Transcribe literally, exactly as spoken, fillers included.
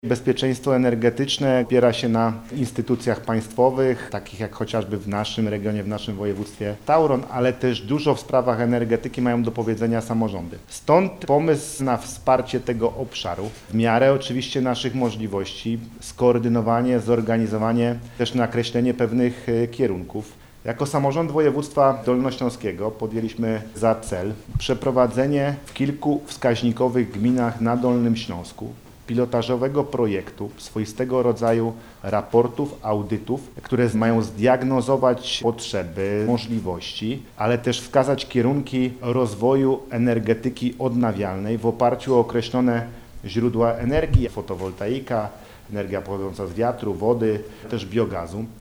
Bezpieczeństwo energetyczne opiera się na instytucjach państwowych, takich jak chociażby w naszym regionie, w naszym województwie Tauron, ale też dużo w sprawach energetyki mają do powiedzenia samorządy. Stąd pomysł na wsparcie tego obszaru, w miarę oczywiście naszych możliwości, skoordynowanie, zorganizowanie, też nakreślenie pewnych kierunków. Jako samorząd województwa dolnośląskiego podjęliśmy za cel przeprowadzenie w kilku wskaźnikowych gminach na Dolnym Śląsku pilotażowego projektu, swoistego rodzaju raportów, audytów, które mają zdiagnozować potrzeby, możliwości, ale też wskazać kierunki rozwoju energetyki odnawialnej w oparciu o określone źródła energii, fotowoltaika, energia pochodząca z wiatru, wody, też biogazu.